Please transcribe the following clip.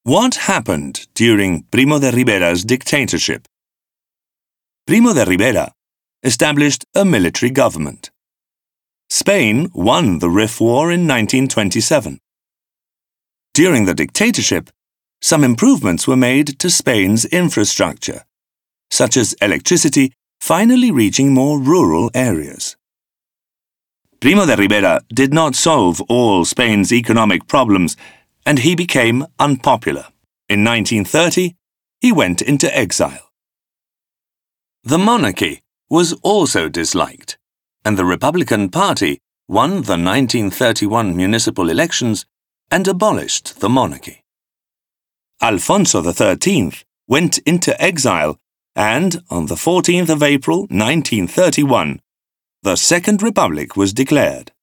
What happened during Primo de Rivera's dictatorship? Primo de Rivera established a military government. Spain won the Rif War in 1927. During the dictatorship, some improvements were made to Spain's infrastructure, such as electricity finally reaching more rural areas. Primo de Rivera did not solve all Spain's economic problems, and he became unpopular. In 1930, he went into exile. The monarchy was also disliked, and the Republican Party won the 1931 municipal elections and abolished the monarchy. Alfonso XIII went into exile, and on the 14th of April 1931, the Second Republic was declared.